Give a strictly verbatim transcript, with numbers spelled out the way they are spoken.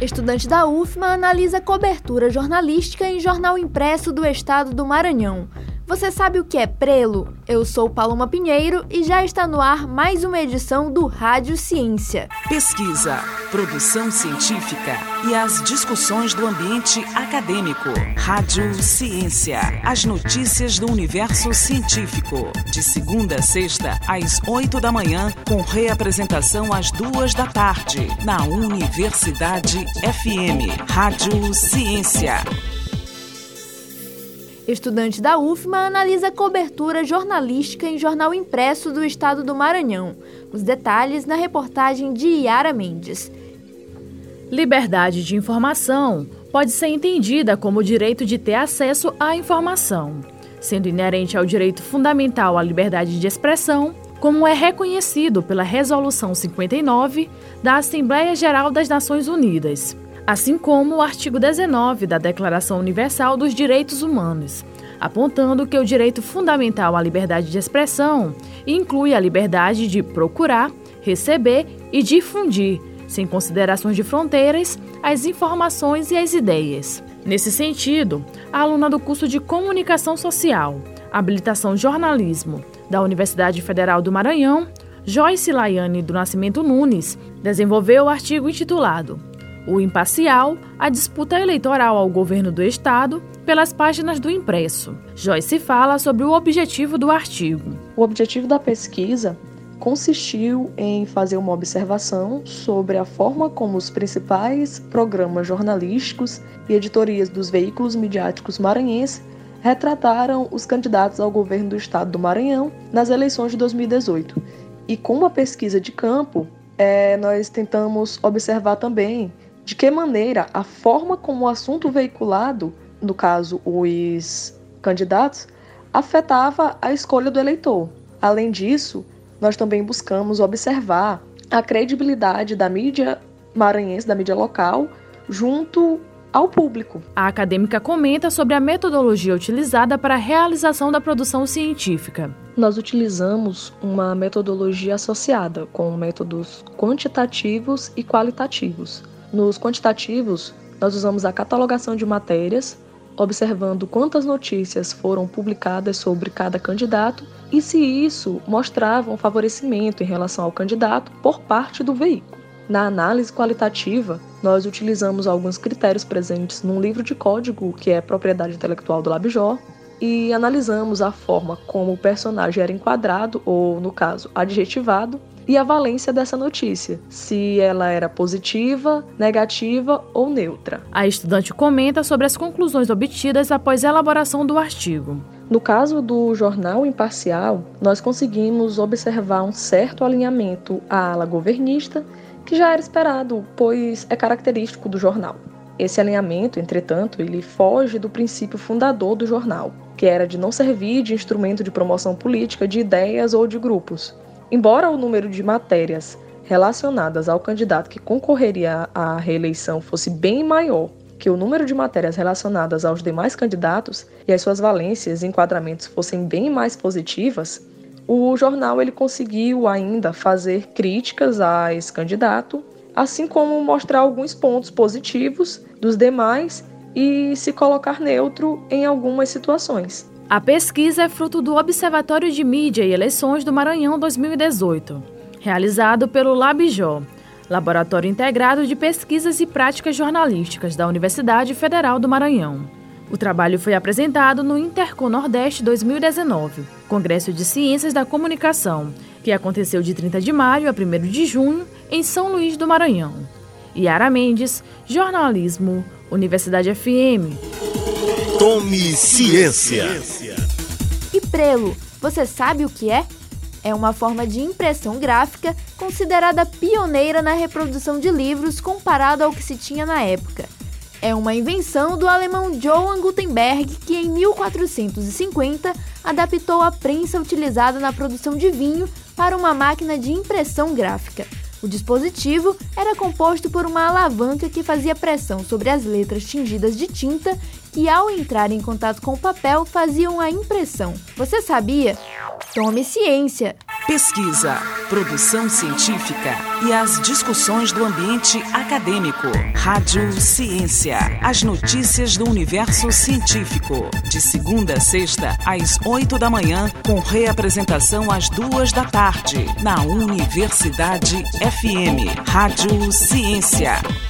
Estudante da U F M A analisa cobertura jornalística em jornal impresso do estado do Maranhão. Você sabe o que é prelo? Eu sou Paloma Pinheiro e já está no ar mais uma edição do Rádio Ciência. Pesquisa, produção científica e as discussões do ambiente acadêmico. Rádio Ciência, as notícias do universo científico. De segunda a sexta, às oito da manhã, com reapresentação às duas da tarde, na Universidade F M. Rádio Ciência. Estudante da U F M A analisa cobertura jornalística em jornal impresso do estado do Maranhão. Os detalhes na reportagem de Yara Mendes. Liberdade de informação pode ser entendida como o direito de ter acesso à informação, sendo inerente ao direito fundamental à liberdade de expressão, como é reconhecido pela Resolução cinquenta e nove da Assembleia Geral das Nações Unidas, assim como o artigo dezenove da Declaração Universal dos Direitos Humanos, apontando que o direito fundamental à liberdade de expressão inclui a liberdade de procurar, receber e difundir, sem considerações de fronteiras, as informações e as ideias. Nesse sentido, a aluna do curso de Comunicação Social, Habilitação Jornalismo, da Universidade Federal do Maranhão, Joyce Laiane do Nascimento Nunes, desenvolveu o artigo intitulado O Imparcial, a disputa eleitoral ao governo do Estado, pelas páginas do impresso. Joyce fala sobre o objetivo do artigo. O objetivo da pesquisa consistiu em fazer uma observação sobre a forma como os principais programas jornalísticos e editorias dos veículos midiáticos maranhenses retrataram os candidatos ao governo do Estado do Maranhão nas eleições de dois mil e dezoito. E com uma pesquisa de campo, é, nós tentamos observar também de que maneira a forma como o assunto veiculado, no caso os candidatos, afetava a escolha do eleitor. Além disso, nós também buscamos observar a credibilidade da mídia maranhense, da mídia local, junto ao público. A acadêmica comenta sobre a metodologia utilizada para a realização da produção científica. Nós utilizamos uma metodologia associada com métodos quantitativos e qualitativos. Nos quantitativos, nós usamos a catalogação de matérias, observando quantas notícias foram publicadas sobre cada candidato e se isso mostrava um favorecimento em relação ao candidato por parte do veículo. Na análise qualitativa, nós utilizamos alguns critérios presentes num livro de código que é propriedade intelectual do LabJOR e analisamos a forma como o personagem era enquadrado, ou, no caso, adjetivado, e a valência dessa notícia, se ela era positiva, negativa ou neutra. A estudante comenta sobre as conclusões obtidas após a elaboração do artigo. No caso do jornal imparcial, nós conseguimos observar um certo alinhamento à ala governista, que já era esperado, pois é característico do jornal. Esse alinhamento, entretanto, ele foge do princípio fundador do jornal, que era de não servir de instrumento de promoção política de ideias ou de grupos. Embora o número de matérias relacionadas ao candidato que concorreria à reeleição fosse bem maior que o número de matérias relacionadas aos demais candidatos e as suas valências e enquadramentos fossem bem mais positivas, o jornal ele conseguiu ainda fazer críticas a esse candidato, assim como mostrar alguns pontos positivos dos demais e se colocar neutro em algumas situações. A pesquisa é fruto do Observatório de Mídia e Eleições do Maranhão dois mil e dezoito, realizado pelo LabJOR, Laboratório Integrado de Pesquisas e Práticas Jornalísticas da Universidade Federal do Maranhão. O trabalho foi apresentado no Intercom Nordeste dois mil e dezenove, Congresso de Ciências da Comunicação, que aconteceu de trinta de maio a primeiro de junho em São Luís do Maranhão. Yara Mendes, Jornalismo, Universidade F M. Tome Ciência. E prelo, você sabe o que é? É uma forma de impressão gráfica considerada pioneira na reprodução de livros comparado ao que se tinha na época. É uma invenção do alemão Johann Gutenberg que, em mil quatrocentos e cinquenta, adaptou a prensa utilizada na produção de vinho para uma máquina de impressão gráfica. O dispositivo era composto por uma alavanca que fazia pressão sobre as letras tingidas de tinta que, ao entrar em contato com o papel, faziam a impressão. Você sabia? Tome ciência! Pesquisa, produção científica e as discussões do ambiente acadêmico. Rádio Ciência. As notícias do universo científico. De segunda a sexta, às oito da manhã, com reapresentação às duas da tarde, na Universidade F M. Rádio Ciência.